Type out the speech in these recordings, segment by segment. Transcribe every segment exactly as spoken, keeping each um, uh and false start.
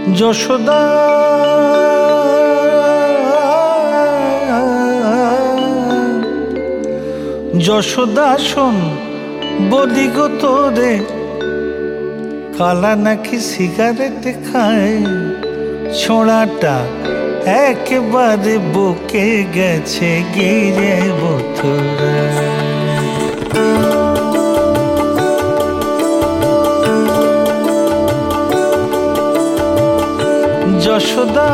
যশোদা যশোদা শোন বলি গো তোরে, কালা নাকি সিগারেট খায়, ছোঁড়াটা একেবারে বুকে গেছে গিরে বোতলে। যশোদা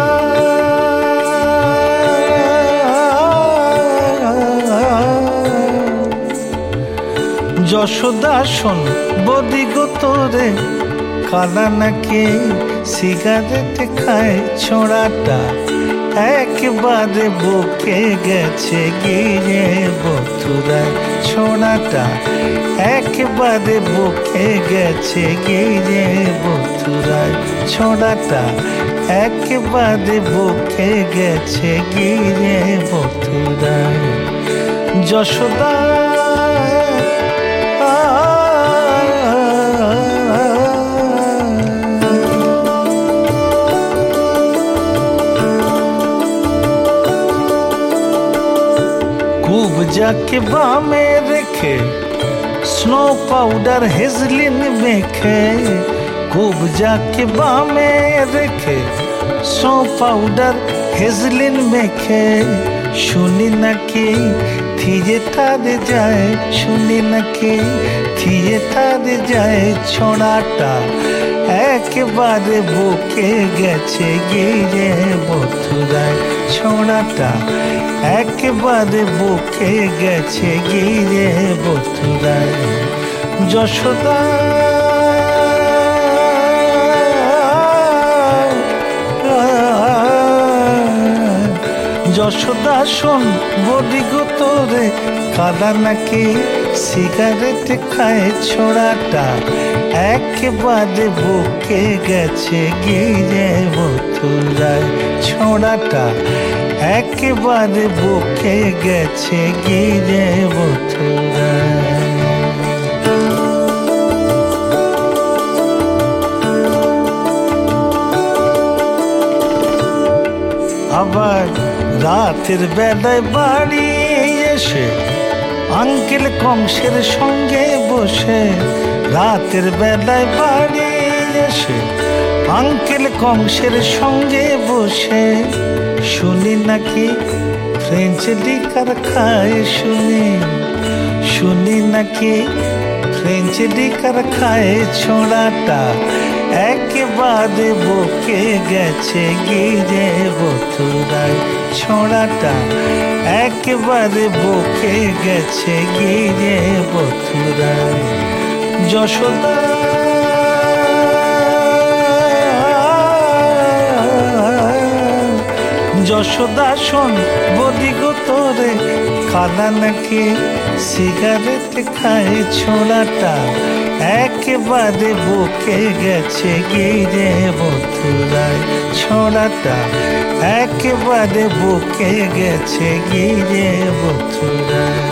যশোদা শোন বলি গো তোরে, কালা নাকি সিগারেট খায়, ছোঁড়াটা একেবারে বুকে গেছে গিরে বতুরায়, ছোঁড়াটা একেবারে বুকে গেছে গিরে বতুরায়, ছোঁড়াটা একেবারে বুকে গেছে গিরে বতুরায়। যশোদা खूब जाके बामे रेखे, स्नो पाउडर हेजलिन मेखे, खूब जाके बामे रेखे, स्नो पाउडर हेजलिन मेखे, শুনি নাকি থিয়েটারে যায়, শুনি নাকি থিয়েটারে যায়, ছোঁড়াটা একেবারে বুকে গেছে গিরে বতুরায়, ছোঁড়াটা একেবারে বুকে গেছে গিরে বতুরায়। যশোদা যশোদা শোন বলি গো তোরে, কালা নাকি সিগারেট খায়, ছোঁড়াটা একেবারে বুকে গেছে গিরে বতুরায়, ছোঁড়াটা একেবারে বুকে গেছে গিরে বতুরায়। আবার রাতের বেলায় বাড়ি এসে আঙ্কেল কংসের সঙ্গে বসে, রাতের বেলায় বাড়ি এসে আঙ্কেল কংসের সঙ্গে বসে, শুনি নাকি ফ্রেঞ্চ লিকার খায়, শুনি শুনি নাকি ফ্রেঞ্চ লিকার খায়, ছোঁড়াটা একেবারে বুকে গেছে গিরে বতুরায়, ছোঁড়াটা একেবারে বুকে গেছে গিরে বতুরায়। যশোদা যশোদা শোন বলি গো তোরে, কালা নাকি সিগারেট খায়, ছোঁড়াটা একেবারে বুকে গেছে গিরে বতুরায়, ছোঁড়াটা একেবারে বুকে গেছে গিরে বতুরায়।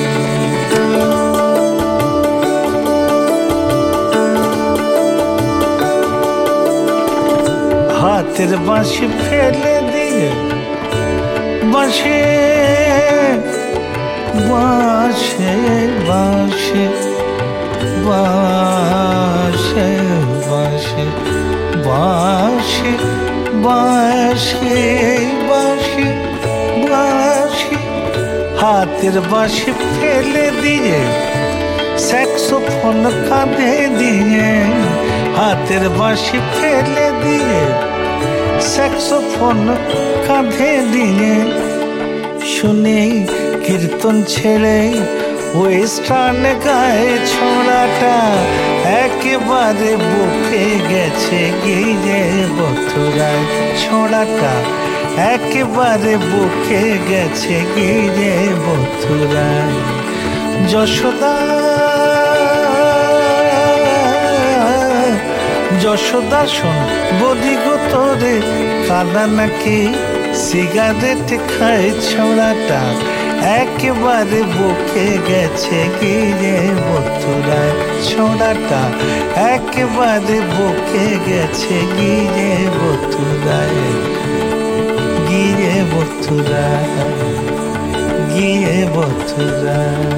হাতের বাঁশি ফেলে দিয়ে, বাঁশে বাঁশে বাঁশে বাঁশে বাঁশে বাঁশে বাঁশে বাঁশে বাঁশে, হাতের বাঁশি ফেলে দিয়ে, স্যাক্সোফোন কাঁধে দিয়ে, হাতের বাঁশি ফেলে দিয়ে, স্যাক্সোফোন কাঁধে দিয়ে, শুনে কীর্তন ছেড়ে ওয়েস্টার্ন গায়ে, ছোঁড়াটা একেবারে বুকে গেছে গিরে বতুরায়, ছোঁড়াটা একেবারে বুকে গেছে গিরে বতুরায়। যশোদা যশোদা শোন বলি গো তোরে, কালা নাকি সিগারেট খায়, ছোঁড়াটা একেবারে বুকে গেছে গিরে বতুরায়, ছোঁড়াটা একেবারে বুকে গেছে গিরে বতুরায়। মথুরা গিয়ে মথুরা।